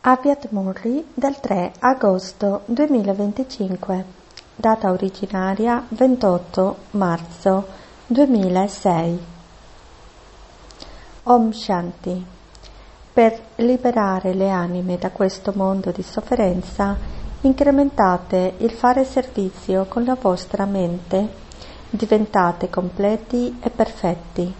Aviat Murri del 3 agosto 2025, data originaria 28 marzo 2006. Om Shanti. Per liberare le anime da questo mondo di sofferenza, incrementate il fare servizio con la vostra mente, diventate completi e perfetti.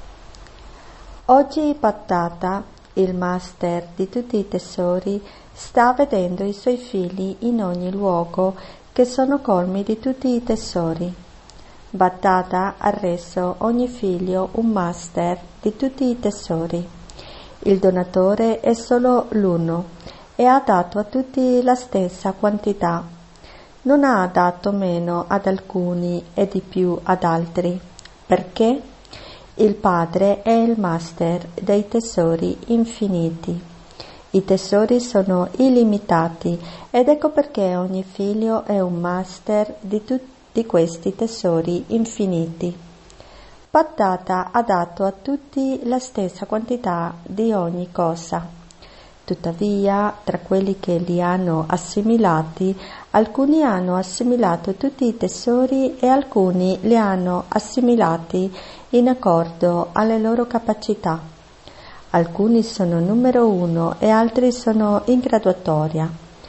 Oggi Bhattata, il master di tutti i tesori, sta vedendo i suoi figli in ogni luogo che sono colmi di tutti i tesori. Bhattata ha reso ogni figlio un master di tutti i tesori. Il donatore è solo l'uno e ha dato a tutti la stessa quantità. Non ha dato meno ad alcuni e di più ad altri. Perché? Il Padre è il master dei tesori infiniti. I tesori sono illimitati ed ecco perché ogni figlio è un master di questi tesori infiniti. Bhattata ha dato a tutti la stessa quantità di ogni cosa. Tuttavia, tra quelli che li hanno assimilati, alcuni hanno assimilato tutti i tesori e alcuni li hanno assimilati in accordo alle loro capacità. Alcuni sono numero 1 e altri sono in graduatoria.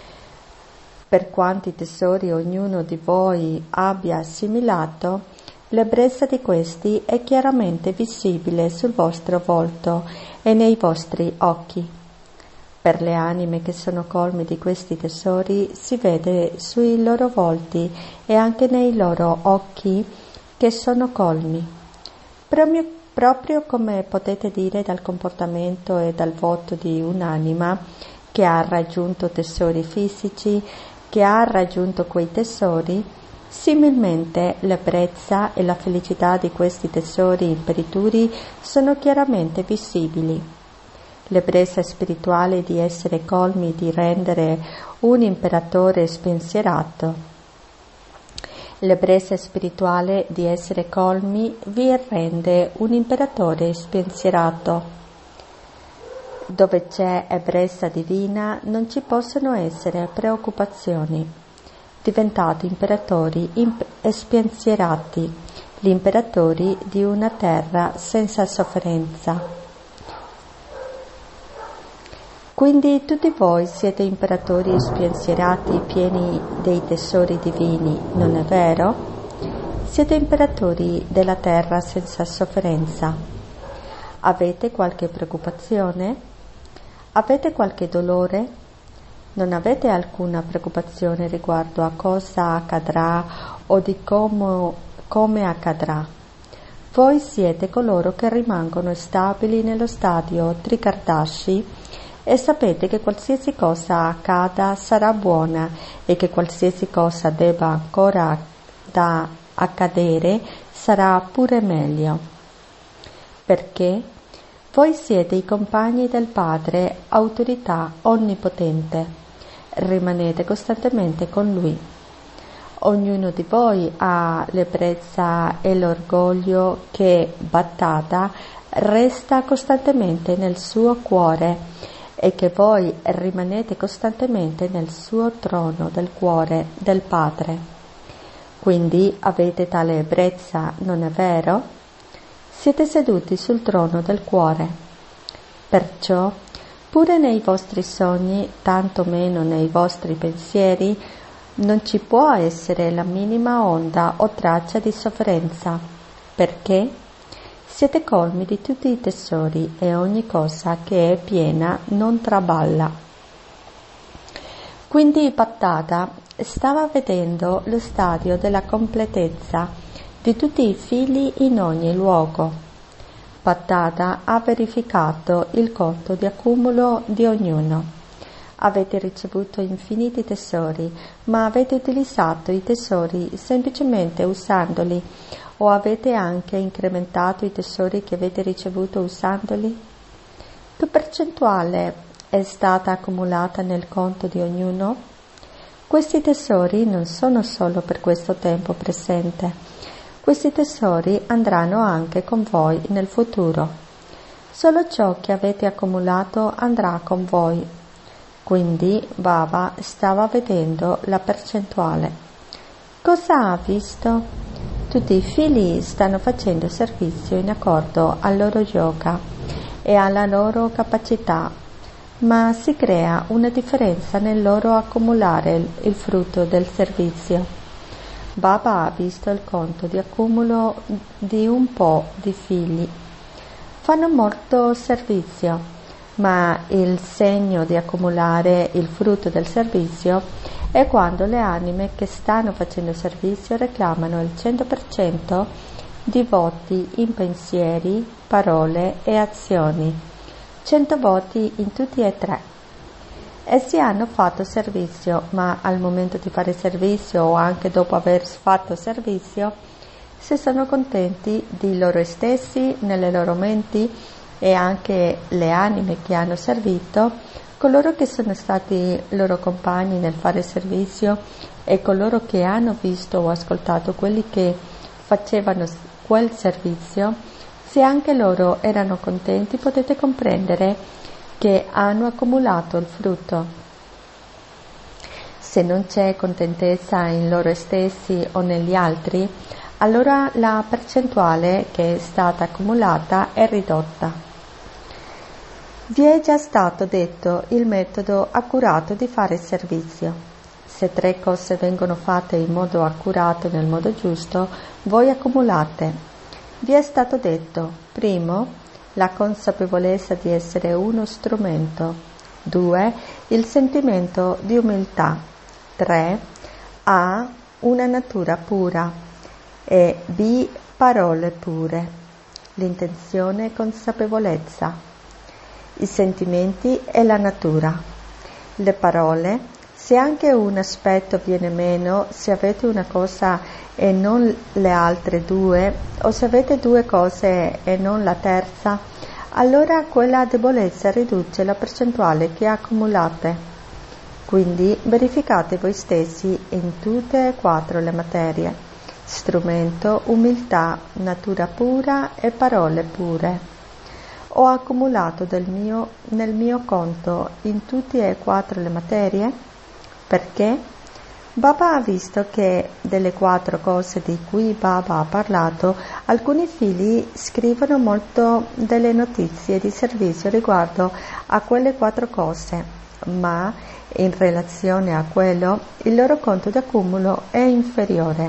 Per quanti tesori ognuno di voi abbia assimilato, l'ebbrezza di questi è chiaramente visibile sul vostro volto e nei vostri occhi. Per le anime che sono colmi di questi tesori si vede sui loro volti e anche nei loro occhi che sono colmi. Proprio come potete dire dal comportamento e dal voto di un'anima che ha raggiunto tesori fisici, che ha raggiunto quei tesori, similmente l'ebbrezza e la felicità di questi tesori imperituri sono chiaramente visibili. L'ebbrezza spirituale di essere colmi di rendere un imperatore spensierato. L'ebbrezza spirituale di essere colmi vi rende un imperatore spensierato. Dove c'è ebbrezza divina non ci possono essere preoccupazioni. Diventate imperatori spensierati, gli imperatori di una terra senza sofferenza. Quindi tutti voi siete imperatori spensierati pieni dei tesori divini, non è vero? Siete imperatori della terra senza sofferenza. Avete qualche preoccupazione? Avete qualche dolore? Non avete alcuna preoccupazione riguardo a cosa accadrà o di come accadrà. Voi siete coloro che rimangono stabili nello stadio Trikardashi e sapete che qualsiasi cosa accada sarà buona e che qualsiasi cosa debba ancora da accadere sarà pure meglio. Perché? Voi siete i compagni del Padre, autorità onnipotente. Rimanete costantemente con Lui. Ognuno di voi ha l'ebbrezza e l'orgoglio che Bhattata resta costantemente nel suo cuore e che voi rimanete costantemente nel suo trono del cuore del Padre. Quindi avete tale ebbrezza, non è vero? Siete seduti sul trono del cuore. Perciò, pure nei vostri sogni, tanto meno nei vostri pensieri, non ci può essere la minima onda o traccia di sofferenza. Perché? Siete colmi di tutti i tesori e ogni cosa che è piena non traballa. Quindi Bhattata stava vedendo lo stadio della completezza di tutti i figli in ogni luogo. Bhattata ha verificato il conto di accumulo di ognuno. Avete ricevuto infiniti tesori, ma avete utilizzato i tesori semplicemente usandoli, o avete anche incrementato i tesori che avete ricevuto usandoli? Che percentuale è stata accumulata nel conto di ognuno? Questi tesori non sono solo per questo tempo presente. Questi tesori andranno anche con voi nel futuro. Solo ciò che avete accumulato andrà con voi. Quindi Baba stava vedendo la percentuale. Cosa ha visto? Tutti i figli stanno facendo servizio in accordo al loro yoga e alla loro capacità, ma si crea una differenza nel loro accumulare il frutto del servizio. Baba ha visto il conto di accumulo di un po' di figli. Fanno molto servizio, ma il segno di accumulare il frutto del servizio è quando le anime che stanno facendo servizio reclamano il 100% di voti in pensieri, parole e azioni. 100 voti in tutti e tre. Essi hanno fatto servizio, ma al momento di fare servizio o anche dopo aver fatto servizio, se sono contenti di loro stessi, nelle loro menti, e anche le anime che hanno servito, coloro che sono stati loro compagni nel fare servizio e coloro che hanno visto o ascoltato quelli che facevano quel servizio, se anche loro erano contenti, potete comprendere che hanno accumulato il frutto. Se non c'è contentezza in loro stessi o negli altri, allora la percentuale che è stata accumulata è ridotta. Vi è già stato detto il metodo accurato di fare servizio. Se 3 cose vengono fatte in modo accurato, nel modo giusto, voi accumulate. Vi è stato detto, primo, la consapevolezza di essere uno strumento. 2. Il sentimento di umiltà. 3. A. Una natura pura. E B. Parole pure. L'intenzione e consapevolezza. I sentimenti e la natura. Le parole. Se anche un aspetto viene meno, se avete una cosa e non le altre 2, o se avete 2 cose e non la terza, allora quella debolezza riduce la percentuale che accumulate. Quindi verificate voi stessi in tutte e 4 le materie: strumento, umiltà, natura pura e parole pure. Ho accumulato nel mio conto in tutte e 4 le materie? Perché? Baba ha visto che delle 4 cose di cui Baba ha parlato, alcuni figli scrivono molto delle notizie di servizio riguardo a quelle 4 cose, ma in relazione a quello il loro conto d'accumulo è inferiore.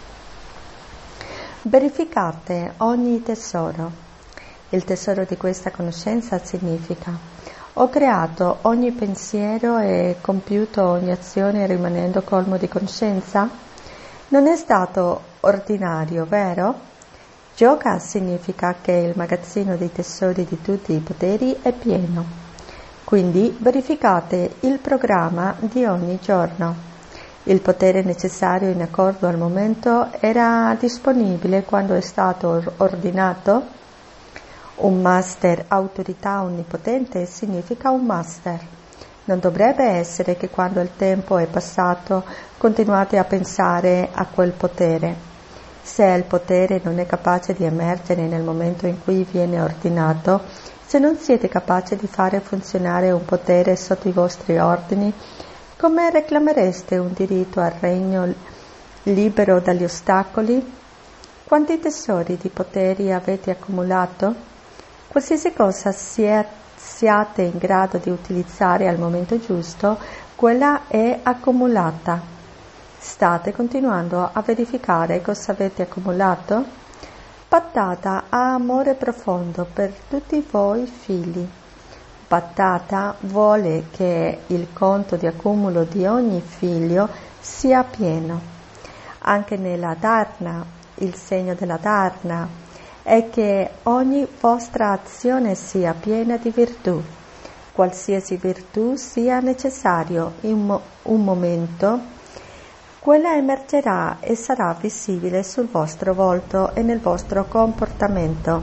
Verificate ogni tesoro. Il tesoro di questa conoscenza significa: ho creato ogni pensiero e compiuto ogni azione rimanendo colmo di conoscenza? Non è stato ordinario, vero? Yoga significa che il magazzino dei tesori di tutti i poteri è pieno. Quindi verificate il programma di ogni giorno. Il potere necessario in accordo al momento era disponibile quando è stato ordinato? Un master, autorità onnipotente, significa un master. Non dovrebbe essere che quando il tempo è passato continuate a pensare a quel potere. Se il potere non è capace di emergere nel momento in cui viene ordinato, se non siete capaci di fare funzionare un potere sotto i vostri ordini, come reclamereste un diritto al regno libero dagli ostacoli? Quanti tesori di poteri avete accumulato? Qualsiasi cosa siate in grado di utilizzare al momento giusto, quella è accumulata. State continuando a verificare cosa avete accumulato? Bhattata ha amore profondo per tutti voi figli. Bhattata vuole che il conto di accumulo di ogni figlio sia pieno. Anche nella Dharna, il segno della Dharna è che ogni vostra azione sia piena di virtù. Qualsiasi virtù sia necessario in un momento, quella emergerà e sarà visibile sul vostro volto e nel vostro comportamento.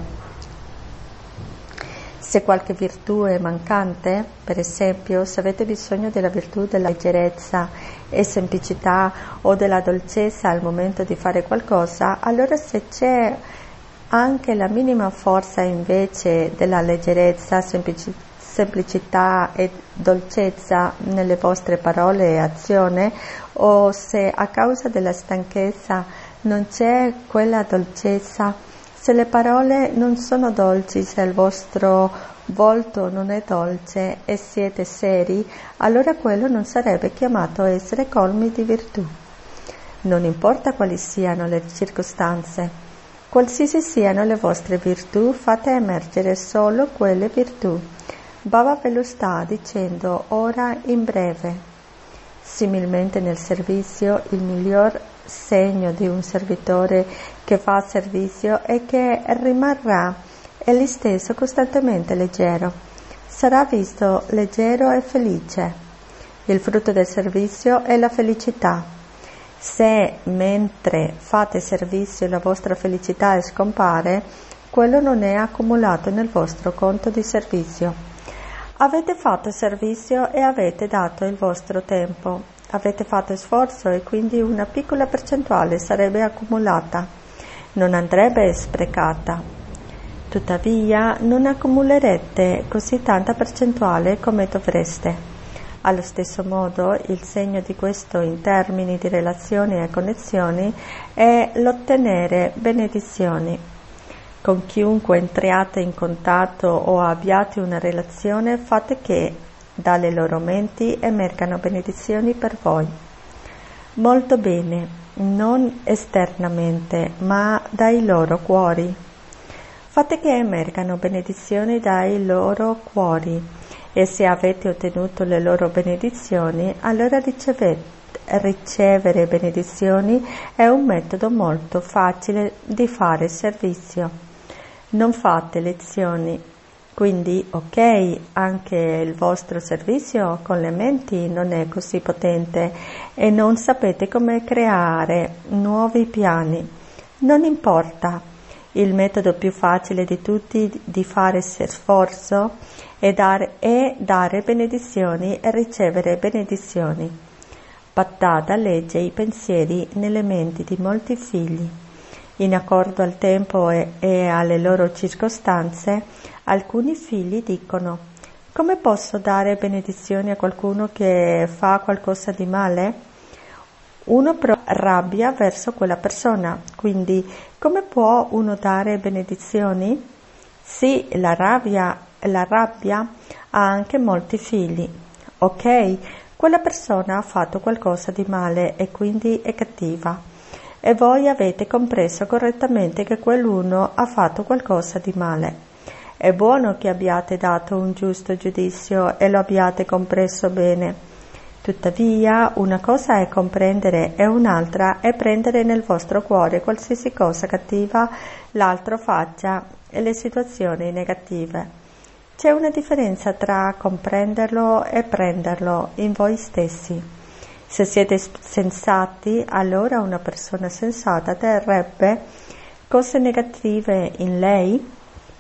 Se qualche virtù è mancante, per esempio, se avete bisogno della virtù della leggerezza e semplicità o della dolcezza al momento di fare qualcosa, allora se c'è anche la minima forza invece della leggerezza, semplicità e dolcezza nelle vostre parole e azioni, o se a causa della stanchezza non c'è quella dolcezza, se le parole non sono dolci, se il vostro volto non è dolce e siete seri, allora quello non sarebbe chiamato essere colmi di virtù. Non importa quali siano le circostanze, qualsiasi siano le vostre virtù, fate emergere solo quelle virtù. Baba ve lo sta dicendo ora in breve. Similmente nel servizio, il miglior segno di un servitore che fa servizio è che rimarrà egli stesso costantemente leggero. Sarà visto leggero e felice. Il frutto del servizio è la felicità. Se mentre fate servizio la vostra felicità scompare, quello non è accumulato nel vostro conto di servizio. Avete fatto servizio e avete dato il vostro tempo, avete fatto sforzo e quindi una piccola percentuale sarebbe accumulata, non andrebbe sprecata. Tuttavia non accumulerete così tanta percentuale come dovreste. Allo stesso modo, il segno di questo in termini di relazioni e connezioni è l'ottenere benedizioni. Con chiunque entriate in contatto o abbiate una relazione, fate che dalle loro menti emergano benedizioni per voi. Molto bene, non esternamente, ma dai loro cuori. Fate che emergano benedizioni dai loro cuori. E se avete ottenuto le loro benedizioni, allora ricevere benedizioni è un metodo molto facile di fare servizio. Non fate lezioni, quindi ok, anche il vostro servizio con le menti non è così potente e non sapete come creare nuovi piani. Non importa, il metodo più facile di tutti di fare sforzo è dare benedizioni e ricevere benedizioni. Bhattada legge i pensieri nelle menti di molti figli. In accordo al tempo e alle loro circostanze, alcuni figli dicono: come posso dare benedizioni a qualcuno che fa qualcosa di male? Uno prova rabbia verso quella persona, quindi come può uno dare benedizioni? Sì, la rabbia ha anche molti figli. Ok, quella persona ha fatto qualcosa di male e quindi è cattiva. E voi avete compreso correttamente che quell'uno ha fatto qualcosa di male. È buono che abbiate dato un giusto giudizio e lo abbiate compreso bene. Tuttavia, una cosa è comprendere e un'altra è prendere nel vostro cuore qualsiasi cosa cattiva l'altro faccia e le situazioni negative. C'è una differenza tra comprenderlo e prenderlo in voi stessi. Se siete sensati, allora una persona sensata terrebbe cose negative in lei.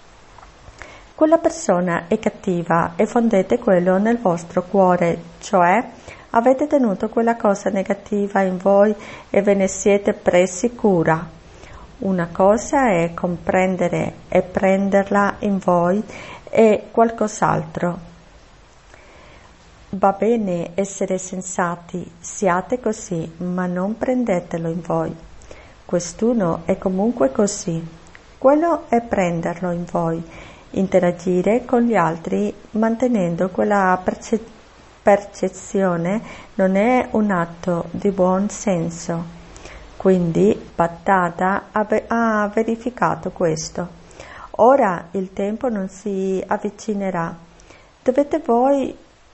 Quella persona è cattiva e fondete quello nel vostro cuore, cioè avete tenuto quella cosa negativa in voi e ve ne siete presi cura. Una cosa è comprendere e prenderla in voi e qualcos'altro. Va bene essere sensati, siate così, ma non prendetelo in voi. Quest'uno è comunque così. Quello è prenderlo in voi, interagire con gli altri mantenendo quella percezione non è un atto di buon senso. Quindi Bhattada ha verificato questo. Ora il tempo non si avvicinerà. Dovete voi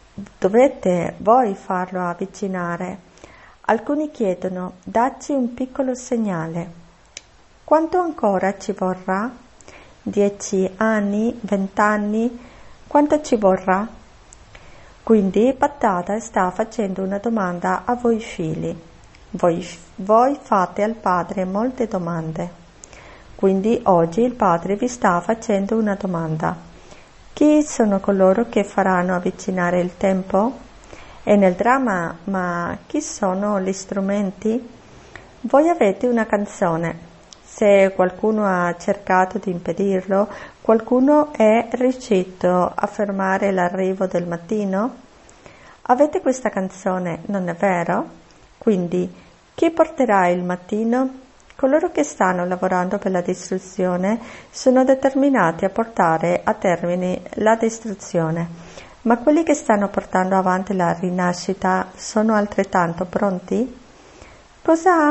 farlo avvicinare. Alcuni chiedono: dacci un piccolo segnale. Quanto ancora ci vorrà? 10 anni? 20 anni? Quanto ci vorrà? Quindi Bhattada sta facendo una domanda a voi figli. Voi fate al padre molte domande. Quindi oggi il padre vi sta facendo una domanda. Chi sono coloro che faranno avvicinare il tempo? E nel dramma, ma chi sono gli strumenti? Voi avete una canzone. Se qualcuno ha cercato di impedirlo, qualcuno è riuscito a fermare l'arrivo del mattino? Avete questa canzone, non è vero? Quindi, chi porterà il mattino? Coloro che stanno lavorando per la distruzione sono determinati a portare a termine la distruzione, ma quelli che stanno portando avanti la rinascita sono altrettanto pronti? Cosa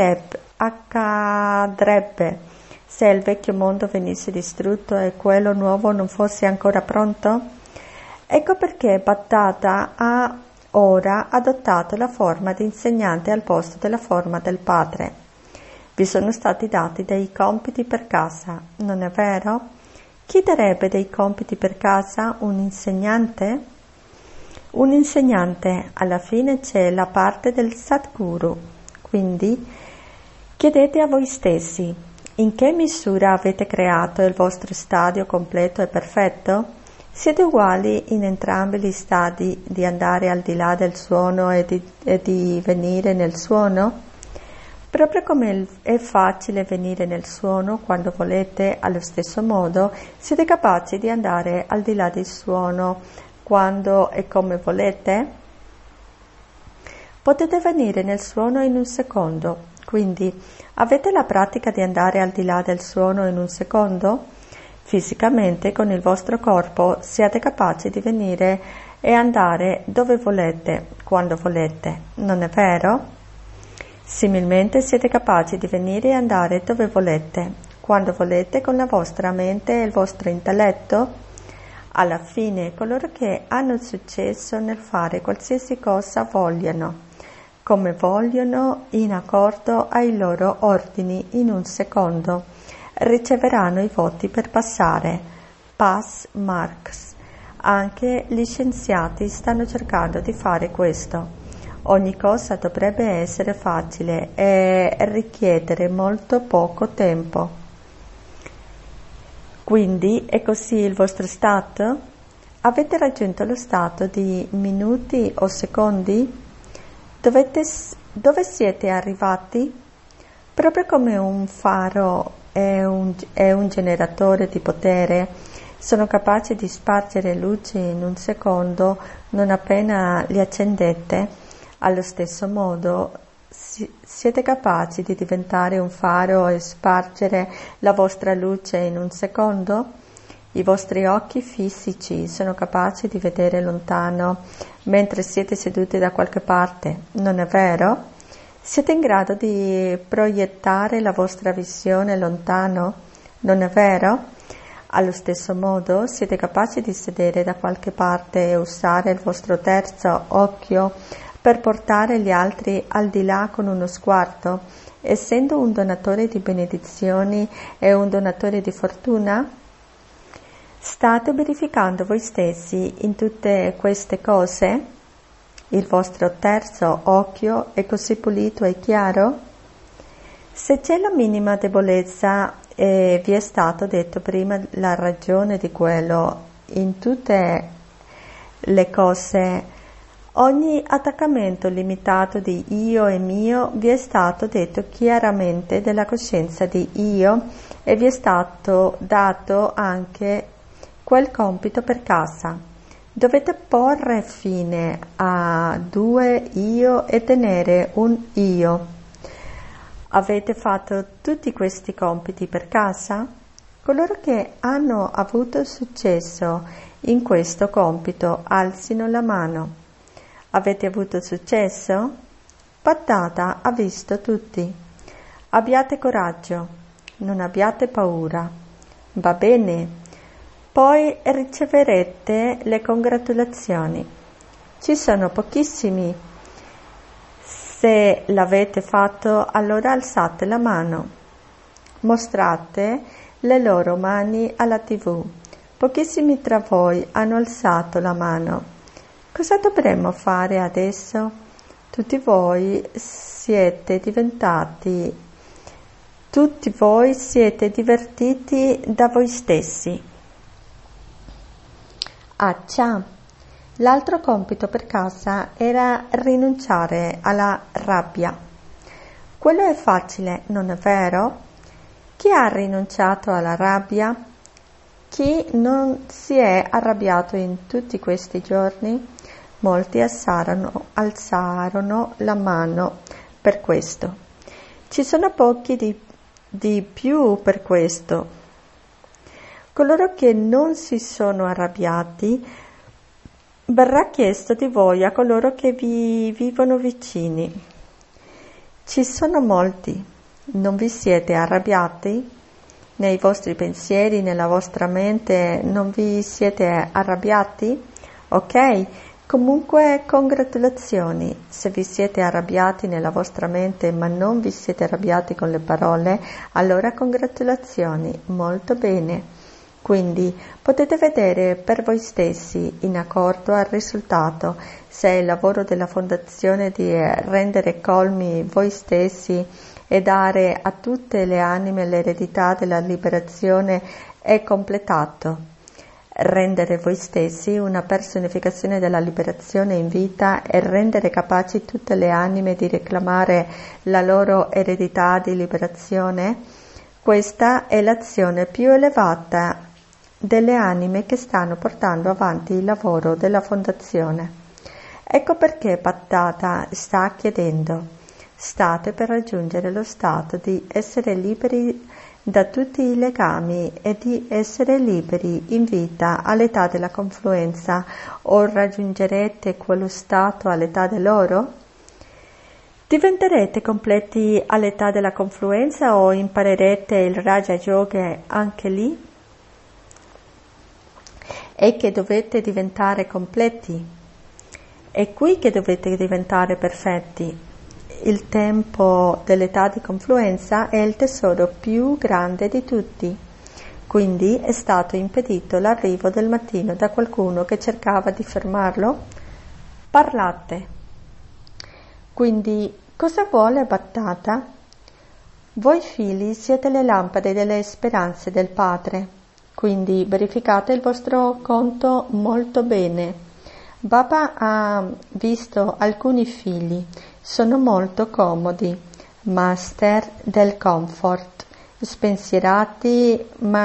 accadrebbe se il vecchio mondo venisse distrutto e quello nuovo non fosse ancora pronto? Ecco perché Bhattacharya ha ora adottato la forma di insegnante al posto della forma del padre. Vi sono stati dati dei compiti per casa, non è vero? Chi darebbe dei compiti per casa? Un insegnante? Un insegnante, alla fine c'è la parte del Sadguru. Quindi chiedete a voi stessi, in che misura avete creato il vostro stadio completo e perfetto? Siete uguali in entrambi gli stadi di andare al di là del suono e di venire nel suono? Proprio come è facile venire nel suono quando volete, allo stesso modo siete capaci di andare al di là del suono quando e come volete? Potete venire nel suono in un secondo, quindi avete la pratica di andare al di là del suono in un secondo? Fisicamente, con il vostro corpo, siete capaci di venire e andare dove volete, quando volete, non è vero? Similmente siete capaci di venire e andare dove volete, quando volete con la vostra mente e il vostro intelletto? Alla fine, coloro che hanno successo nel fare qualsiasi cosa vogliono, come vogliono, in accordo ai loro ordini in un secondo, riceveranno i voti per passare, pass marks. Anche gli scienziati stanno cercando di fare questo. Ogni cosa dovrebbe essere facile e richiedere molto poco tempo. Quindi è così il vostro stato? Avete raggiunto lo stato di minuti o secondi? Dove siete arrivati? Proprio come un faro e un generatore di potere sono capaci di spargere luci in un secondo non appena li accendete, allo stesso modo siete capaci di diventare un faro e spargere la vostra luce in un secondo? I vostri occhi fisici sono capaci di vedere lontano mentre siete seduti da qualche parte, non è vero? Siete in grado di proiettare la vostra visione lontano, non è vero? Allo stesso modo siete capaci di sedere da qualche parte e usare il vostro terzo occhio per portare gli altri al di là con uno sguardo, essendo un donatore di benedizioni e un donatore di fortuna? State verificando voi stessi in tutte queste cose? Il vostro terzo occhio è così pulito e chiaro? Se c'è la minima debolezza e vi è stato detto prima la ragione di quello in tutte le cose, ogni attaccamento limitato di io e mio, vi è stato detto chiaramente della coscienza di io e vi è stato dato anche quel compito per casa. Dovete porre fine a due io e tenere un io. Avete fatto tutti questi compiti per casa? Coloro che hanno avuto successo in questo compito alzino la mano. Avete avuto successo? Bhattacharya ha visto tutti. Abbiate coraggio, non abbiate paura. Va bene? Poi riceverete le congratulazioni. Ci sono pochissimi. Se l'avete fatto, allora alzate la mano. Mostrate le loro mani alla TV. Pochissimi tra voi hanno alzato la mano. Cosa dovremmo fare adesso? Tutti voi siete divertiti da voi stessi. Accia, l'altro compito per casa era rinunciare alla rabbia. Quello è facile, non è vero? Chi ha rinunciato alla rabbia? Chi non si è arrabbiato in tutti questi giorni? Molti alzarono la mano per questo. Ci sono pochi di più per questo. Coloro che non si sono arrabbiati, verrà chiesto di voi a coloro che vi vivono vicini. Ci sono molti. Non vi siete arrabbiati? Nei vostri pensieri, nella vostra mente, non vi siete arrabbiati? Ok? Comunque, congratulazioni. Se vi siete arrabbiati nella vostra mente, ma non vi siete arrabbiati con le parole, allora congratulazioni. Molto bene. Quindi potete vedere per voi stessi, in accordo al risultato, se è il lavoro della Fondazione di rendere colmi voi stessi e dare a tutte le anime l'eredità della liberazione è completato. Rendere voi stessi una personificazione della liberazione in vita e rendere capaci tutte le anime di reclamare la loro eredità di liberazione, questa è l'azione più elevata delle anime che stanno portando avanti il lavoro della Fondazione. Ecco perché Bhattata sta chiedendo: state per raggiungere lo stato di essere liberi da tutti i legami e di essere liberi in vita all'età della confluenza, o raggiungerete quello stato all'età dell'oro? Diventerete completi all'età della confluenza o imparerete il Raja Yoga anche lì? E che dovete diventare completi? È qui che dovete diventare perfetti. Il tempo dell'età di confluenza è il tesoro più grande di tutti. Quindi è stato impedito l'arrivo del mattino da qualcuno che cercava di fermarlo? Parlate. Quindi cosa vuole Bhattata? Voi figli siete le lampade delle speranze del Padre. Quindi verificate il vostro conto molto bene. Baba ha visto alcuni figli, sono molto comodi, master del comfort, spensierati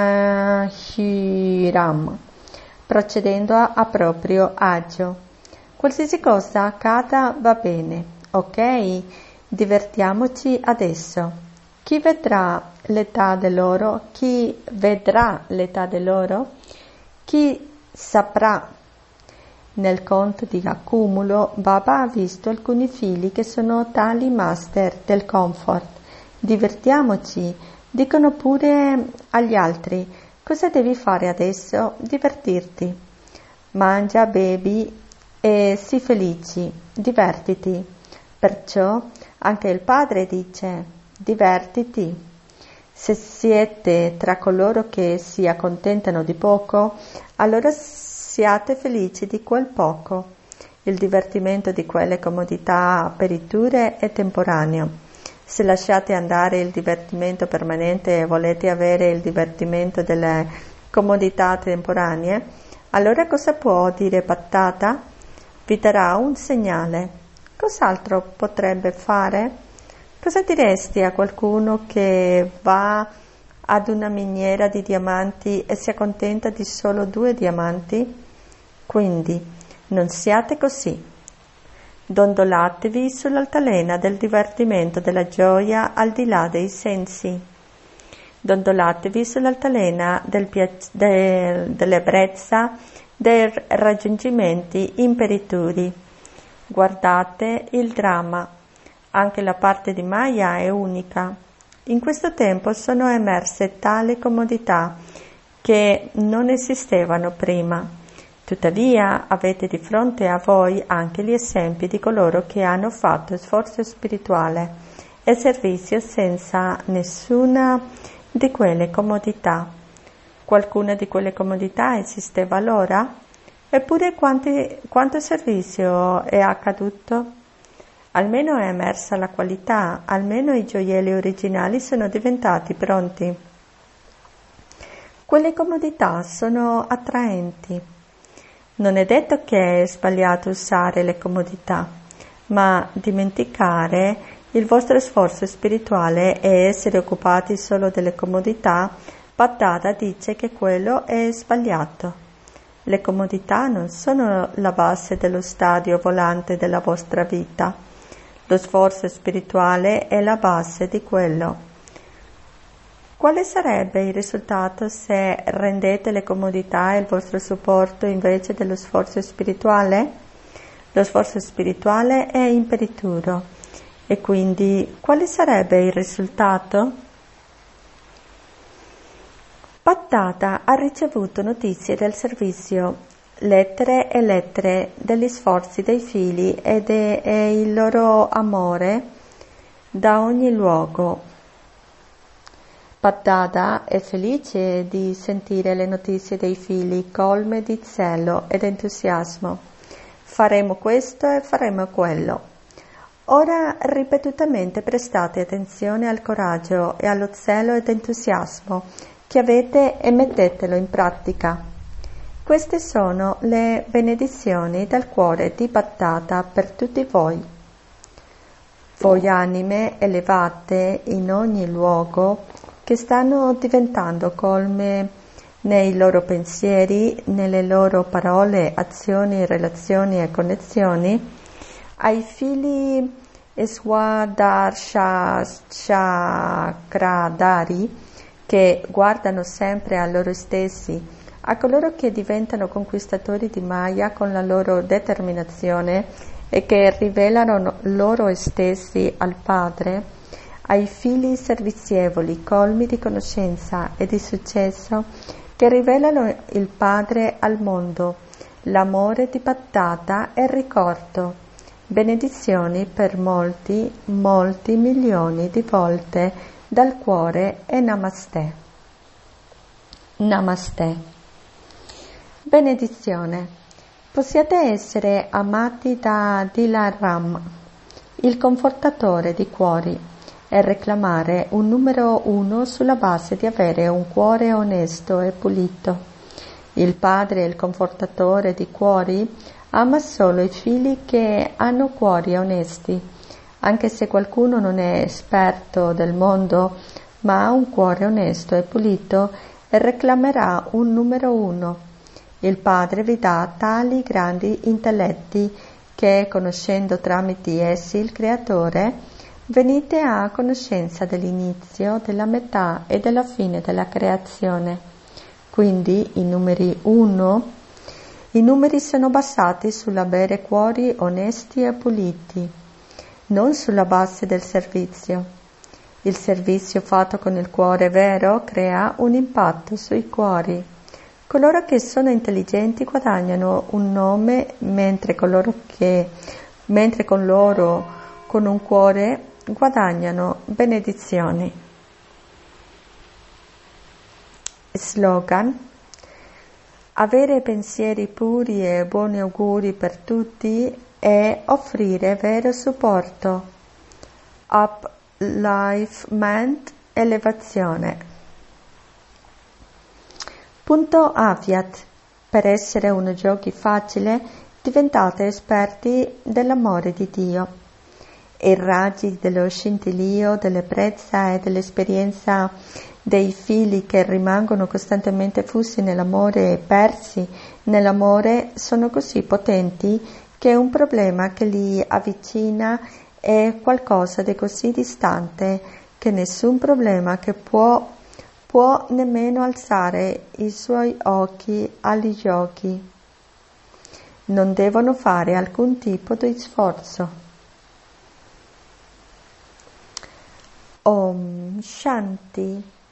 Mahiram, procedendo a proprio agio. Qualsiasi cosa accada va bene, ok? Divertiamoci adesso. Chi vedrà l'età dell'oro? Chi vedrà l'età dell'oro? Chi saprà? Nel conto di accumulo, Baba ha visto alcuni figli che sono tali master del comfort. Divertiamoci, dicono pure agli altri: cosa devi fare adesso? Divertirti. Mangia, bevi e sii felici, divertiti. Perciò anche il padre dice: divertiti. Se siete tra coloro che si accontentano di poco, allora siate felici di quel poco. Il divertimento di quelle comodità periture è temporaneo. Se lasciate andare il divertimento permanente e volete avere il divertimento delle comodità temporanee, allora cosa può dire Bhattata? Vi darà un segnale. Cos'altro potrebbe fare? Cosa diresti a qualcuno che va ad una miniera di diamanti e si accontenta di solo 2 diamanti? Quindi non siate così. Dondolatevi sull'altalena del divertimento, della gioia al di là dei sensi. Dondolatevi sull'altalena dell'ebbrezza, dei raggiungimenti imperituri. Guardate il dramma. Anche la parte di Maya è unica. In questo tempo sono emerse tali comodità che non esistevano prima. Tuttavia avete di fronte a voi anche gli esempi di coloro che hanno fatto sforzo spirituale e servizio senza nessuna di quelle comodità. Qualcuna di quelle comodità esisteva allora? Eppure quanto servizio è accaduto? Almeno è emersa la qualità, almeno i gioielli originali sono diventati pronti. Quelle comodità sono attraenti. Non è detto che è sbagliato usare le comodità, ma dimenticare il vostro sforzo spirituale è essere occupati solo delle comodità, Bhattacharya dice che quello è sbagliato. Le comodità non sono la base dello stadio volante della vostra vita. Lo sforzo spirituale è la base di quello. Quale sarebbe il risultato se rendete le comodità il vostro supporto invece dello sforzo spirituale? Lo sforzo spirituale è imperituro. E quindi quale sarebbe il risultato? Bhattacharya ha ricevuto notizie del servizio, lettere e lettere degli sforzi dei figli e il loro amore da ogni luogo. Bhattacharya è felice di sentire le notizie dei figli, colme di zelo ed entusiasmo. Faremo questo e faremo quello. Ora ripetutamente prestate attenzione al coraggio e allo zelo ed entusiasmo che avete e mettetelo in pratica. Queste sono le benedizioni dal cuore di Bhattacharya per tutti voi. Voi anime elevate in ogni luogo che stanno diventando colme nei loro pensieri, nelle loro parole, azioni, relazioni e connezioni, ai figli Swadarshakradari che guardano sempre a loro stessi, a coloro che diventano conquistatori di Maya con la loro determinazione e che rivelano loro stessi al Padre, ai figli servizievoli, colmi di conoscenza e di successo, che rivelano il Padre al mondo, l'amore di Bhattacharya e il ricordo, benedizioni per molti, molti milioni di volte dal cuore e Namaste. Namaste. Benedizione. Possiate essere amati da Dilaram, il confortatore di cuori, e reclamare un numero 1 sulla base di avere un cuore onesto e pulito. Il Padre, il confortatore di cuori, ama solo i figli che hanno cuori onesti. Anche se qualcuno non è esperto del mondo, ma ha un cuore onesto e pulito, reclamerà un numero 1. Il Padre vi dà tali grandi intelletti che, conoscendo tramite essi il Creatore, venite a conoscenza dell'inizio, della metà e della fine della creazione. Quindi i numeri sono basati sull'avere cuori onesti e puliti, non sulla base del servizio. Il servizio fatto con il cuore vero crea un impatto sui cuori. Coloro che sono intelligenti guadagnano un nome, mentre con loro con un cuore guadagnano benedizioni. Slogan: avere pensieri puri e buoni auguri per tutti e offrire vero supporto. Upliftment, elevazione. Punto Avyat. Per essere uno yogi facile, diventate esperti dell'amore di Dio. I raggi dello scintillio, dell'ebbrezza e dell'esperienza dei figli che rimangono costantemente fussi nell'amore e persi nell'amore sono così potenti che un problema che li avvicina è qualcosa di così distante che nessun problema che può nemmeno alzare i suoi occhi agli yogi. Non devono fare alcun tipo di sforzo. Om Shanti.